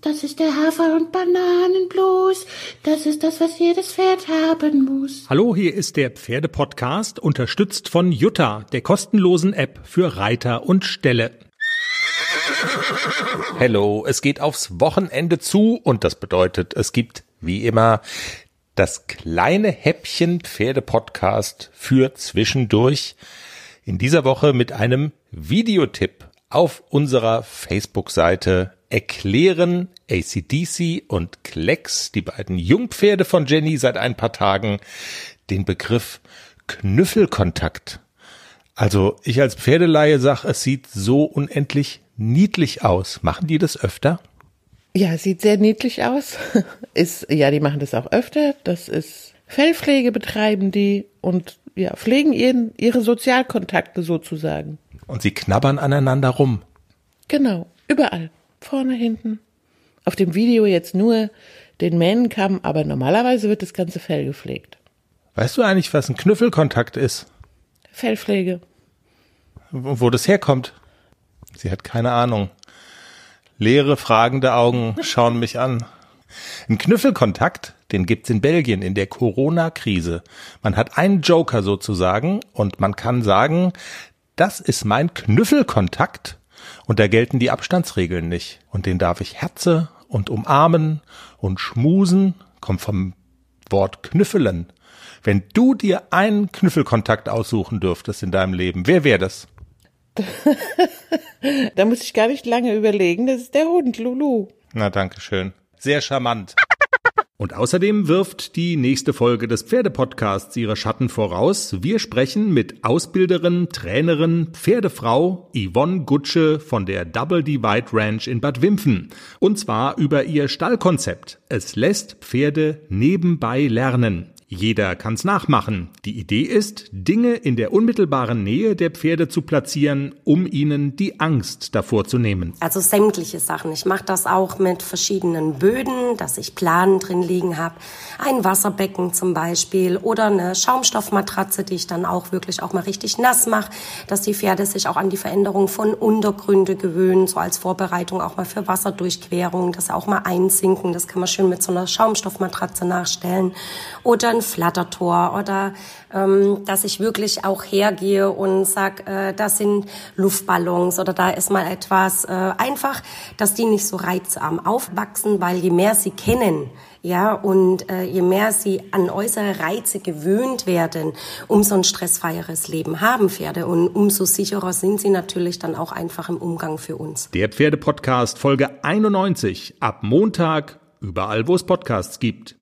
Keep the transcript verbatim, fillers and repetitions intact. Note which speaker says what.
Speaker 1: Das ist der Hafer- und Bananenblues. Das ist das, was jedes Pferd haben muss.
Speaker 2: Hallo, hier ist der Pferde-Podcast, unterstützt von Jutta, der kostenlosen App für Reiter und Ställe.
Speaker 3: Hello, es geht aufs Wochenende zu und das bedeutet, es gibt wie immer das kleine Häppchen Pferde-Podcast für zwischendurch. In dieser Woche mit einem Videotipp auf unserer Facebook-Seite erklären A C D C und Klecks, die beiden Jungpferde von Jenny, seit ein paar Tagen den Begriff Knüffelkontakt. Also ich als Pferdelaie sage, es sieht so unendlich niedlich aus. Machen die das öfter?
Speaker 4: Ja, sieht sehr niedlich aus. Ist, ja, die machen das auch öfter. Das ist Fellpflege betreiben die und ja, pflegen ihren, ihre Sozialkontakte sozusagen.
Speaker 3: Und sie knabbern aneinander rum.
Speaker 4: Genau, überall. Vorne, hinten. Auf dem Video jetzt nur den Mähnenkamm, aber normalerweise wird das ganze Fell gepflegt.
Speaker 3: Weißt du eigentlich, was ein Knüffelkontakt ist?
Speaker 4: Fellpflege.
Speaker 3: Wo, wo das herkommt? Sie hat keine Ahnung. Leere, fragende Augen schauen mich an. Ein Knüffelkontakt, den gibt's in Belgien in der Corona-Krise. Man hat einen Joker sozusagen und man kann sagen, das ist mein Knüffelkontakt. Und da gelten die Abstandsregeln nicht. Und den darf ich herze und umarmen und schmusen. Kommt vom Wort knüffeln. Wenn du dir einen Knüffelkontakt aussuchen dürftest in deinem Leben, wer wäre das?
Speaker 4: Da muss ich gar nicht lange überlegen. Das ist der Hund, Lulu.
Speaker 3: Na, danke schön. Sehr charmant.
Speaker 2: Und außerdem wirft die nächste Folge des Pferdepodcasts ihre Schatten voraus. Wir sprechen mit Ausbilderin, Trainerin, Pferdefrau Yvonne Gutsche von der Double Divide Ranch in Bad Wimpfen. Und zwar über ihr Stallkonzept. Es lässt Pferde nebenbei lernen. Jeder kann's nachmachen. Die Idee ist, Dinge in der unmittelbaren Nähe der Pferde zu platzieren, um ihnen die Angst davor zu nehmen.
Speaker 5: Also sämtliche Sachen. Ich mache das auch mit verschiedenen Böden, dass ich Planen drin liegen habe. Ein Wasserbecken zum Beispiel oder eine Schaumstoffmatratze, die ich dann auch wirklich auch mal richtig nass mache, dass die Pferde sich auch an die Veränderung von Untergründe gewöhnen, so als Vorbereitung auch mal für Wasserdurchquerung, dass sie auch mal einsinken. Das kann man schön mit so einer Schaumstoffmatratze nachstellen. Oder ein Flattertor oder ähm, dass ich wirklich auch hergehe und sag, äh, das sind Luftballons oder da ist mal etwas äh, einfach, dass die nicht so reizarm aufwachsen, weil je mehr sie kennen, ja, und äh, je mehr sie an äußere Reize gewöhnt werden, umso ein stressfreieres Leben haben Pferde und umso sicherer sind sie natürlich dann auch einfach im Umgang für uns.
Speaker 2: Der Pferdepodcast Folge einundneunzig ab Montag überall, wo es Podcasts gibt.